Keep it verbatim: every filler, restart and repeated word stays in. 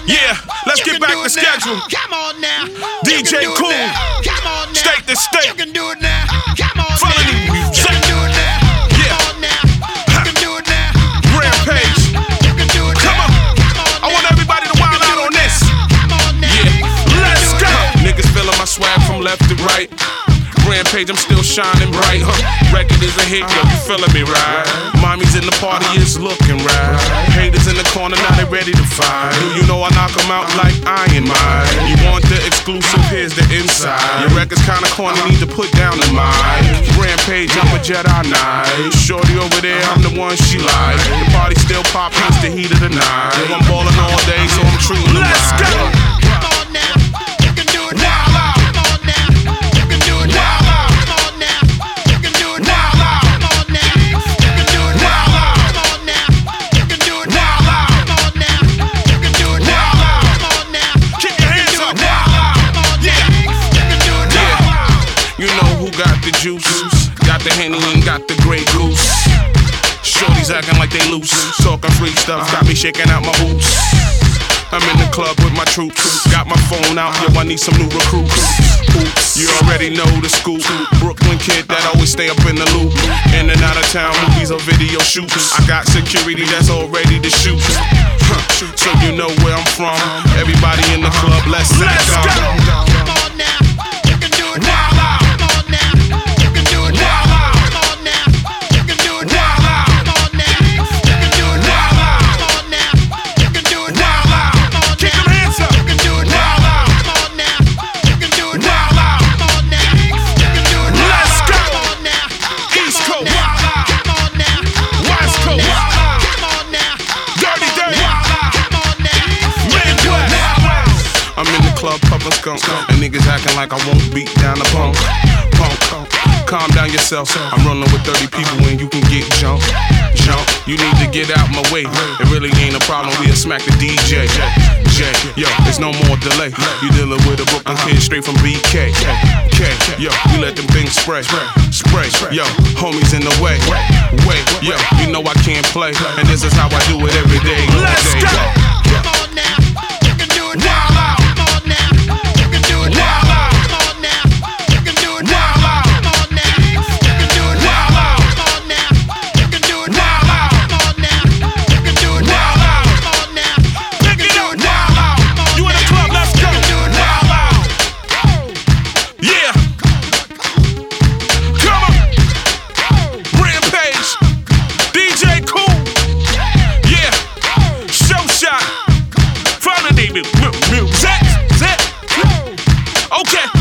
Yeah, let's get back to schedule. Come on now. D J Cool. Come on now. State to state. You can do it now. Come on Follow now. me, music. You can do it now. Yeah. Come on now. You can do it now. Rampage. You can do it Come now. on. Come on I want now. everybody to wild out on this. Come on now. Yeah, let's go. Niggas feeling my swag from left to right. Rampage, I'm still shining bright, huh? Record is a hit, yo, you feeling me, right? Mommy's in the party, it's looking right. Haters in the corner, now they ready to fight. You know I knock them out like Iron Mike. You want the exclusive, here's the inside. Your record's kinda corny, need to put down the mic. Rampage, I'm a Jedi Knight. Shorty over there, I'm the one she like. The party still poppin', it's the heat of the night. Yo, I'm ballin' all day, so I'm treating them right. Let's go! Come on now. You can do it now. Come on now. You can do it now. Come on now. You can do it now. Come on now. You can do it now. Come on now. You can do it now. Come on now. You can do it now. Come on now. Keep your hands up. Come on now. You can do it now. You know who got the juice, got the Henny and got the Grey Goose. Shorties acting like they loose, talking free stuff, got me shaking out my boots. I'm in the club with my troops, got my phone out, yo, I need some new recruits. Oops, you already know the scoop. Brooklyn kid that always stay up in the loop. In and out of town, movies or video shoots. I got security that's all ready to shoot. Huh, so you know where I'm from. Everybody in the club, let's, let's go. Come on now. You can do it now. Come on now. You can do it now. Come on now. You can do it now. Come on now. You can do it now. Come on now. You can do it now. Come on Keep now. them hands up. You can do it now. Come on now. You can do it now. Come on now. You can do it now. Let's go. Come on now. East Come on Coast. now. Come on now. West Come on Coast. now. Come on now. Dirty, dirty. Come on now. Midwest. I'm in the club, puffin' skunk, and niggas acting like I won't beat down the punk. Punk, calm down yourself. I'm running with thirty people and you can get jumped. Jump, you need to get out my way. It really ain't a problem, we'll smack the D J. J, yo, there's no more delay. You dealing with a Brooklyn kid straight from B K. K, yo, we let them things spray. Spray, yo, homies in the way. Wait, yo, you know I can't play, and this is how I do it every day. Let's go. Come on now. You can do it now. Come on now. You can do it now. Come on now. You can do it now. Come on now. You can do it now. Come on now. You can do it now. Come on now. You can do it now. Come on now. Pick it up now. You in the club, let's go. Do it now. Yeah. Come on. Rampage. D J Cool. Yeah. Show shot. From the name of music. Okay.